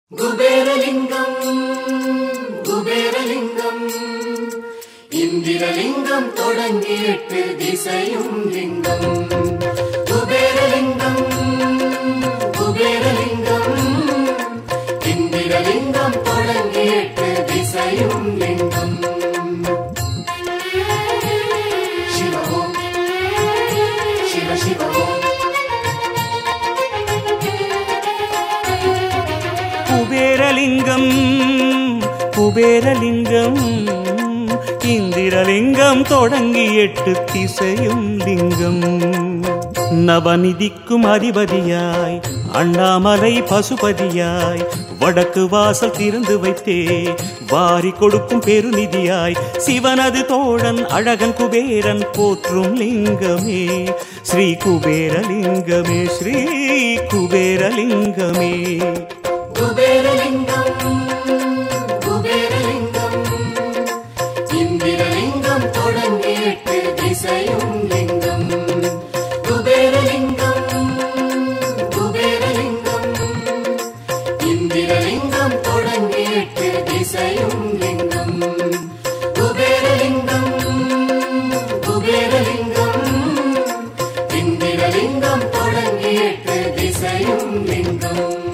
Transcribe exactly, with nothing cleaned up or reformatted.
குபேரலிங்கம் குபேரலிங்கம் இந்திரலிங்கம் தொடங்கி எட்டு திசையும் லிங்கம். குபேரலிங்கம் குபேரலிங்கம் இந்திரலிங்கம் தொடங்கி எட்டு திசையும் லிங்கம். சிவம் சிவ சிவம். குபேரலிங்கம் குபேரலிங்கம் இந்திரலிங்கம் தொடங்கி எட்டு திசையும் லிங்கம். நவநிதிக்கும் அதிபதியாய் அண்ணாமலை பசுபதியாய் வடக்கு வாசல் திறந்து வைத்தே வாரி கொடுக்கும் பெருநிதியாய் சிவனது தோழன் அழகன் குபேரன் போற்றும் லிங்கமே ஸ்ரீ குபேரலிங்கமே ஸ்ரீ குபேரலிங்கமே. குபேரலிங்கம் குபேரலிங்கம் இந்திரலிங்கம் தொடங்கி எட்டு திசையும் லிங்கம். குபேரலிங்கம் குபேரலிங்கம் இந்திரலிங்கம் தொடங்கி எட்டு திசையும் லிங்கம். குபேரலிங்கம் குபேரலிங்கம் இந்திரலிங்கம் தொடங்கி எட்டு திசையும் லிங்கம்.